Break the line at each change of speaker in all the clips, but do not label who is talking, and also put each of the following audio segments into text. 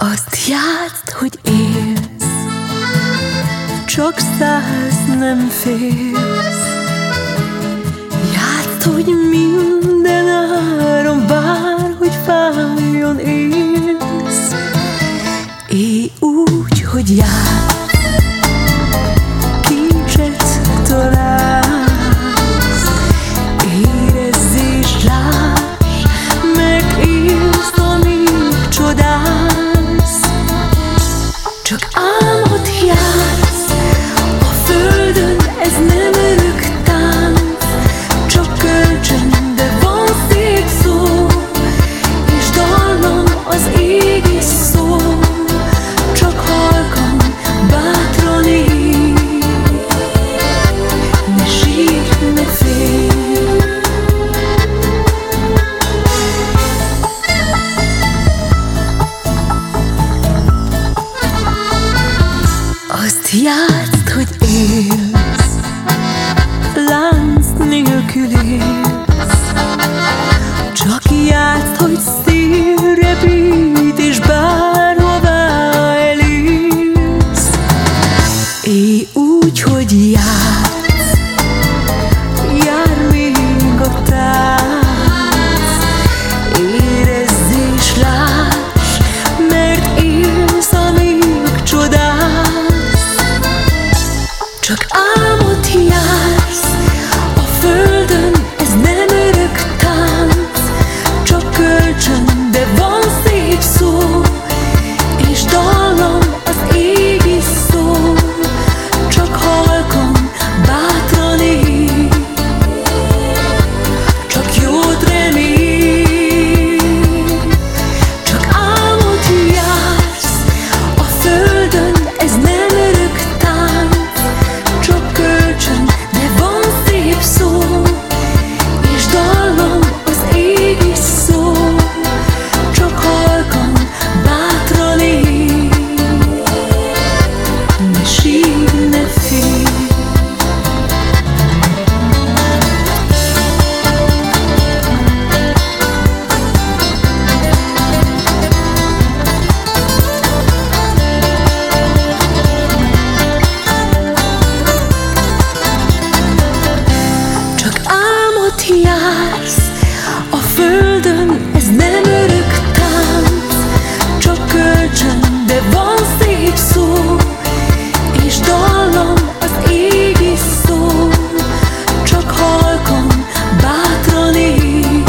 Azt játszd, hogy élsz, csak 100 nem félsz. Játszd, hogy minden áron, bárhogy fájjon élsz. Élj úgy, hogy játszd, kincset találsz. Érezz és láss, mert élsz, amíg csodálsz. Csak álmod jársz a földön, ez nem örök tánc, csak kölcsön, de van szép szó, és dallam az ég is szól, csak halkan, bátran élj. Ne sírj, ne félj. Azt játszd, hogy élsz, lánc nélkül élsz. Csak játszd, hogy szívre bít, és bárhová elérsz. Élj úgy, hogy játsz, jár még a tánc. Érezz és láss, mert élsz, amíg csodálsz. Csak álmod jársz a földön, ez nem örök tánc, csak kölcsön, de van szép szó, és dallam az ég is szól, csak halkan, bátran élj. Csak jót remélj. Csak álmod jársz a földön, ez nem örök tánc, csak kölcsön, de van szép szó, és dallam az ég is szól, csak halkan, bátran élj. Ne sírj, ne félj. Csak álmod jársz a földön, ez nem örök tánc, csak kölcsön, de van szép szó, és dallam az ég is szól, csak halkan, bátran élj.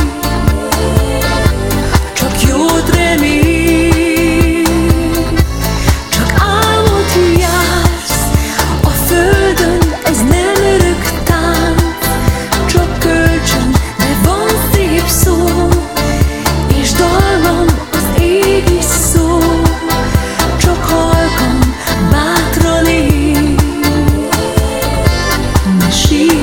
Csak jót remélj. Csak álmod jársz a földön, ez nem örök tánc, csak kölcsön, de van szép szó, és dallam az ég is szól, csak halkan, bátran élj. Ne sírj.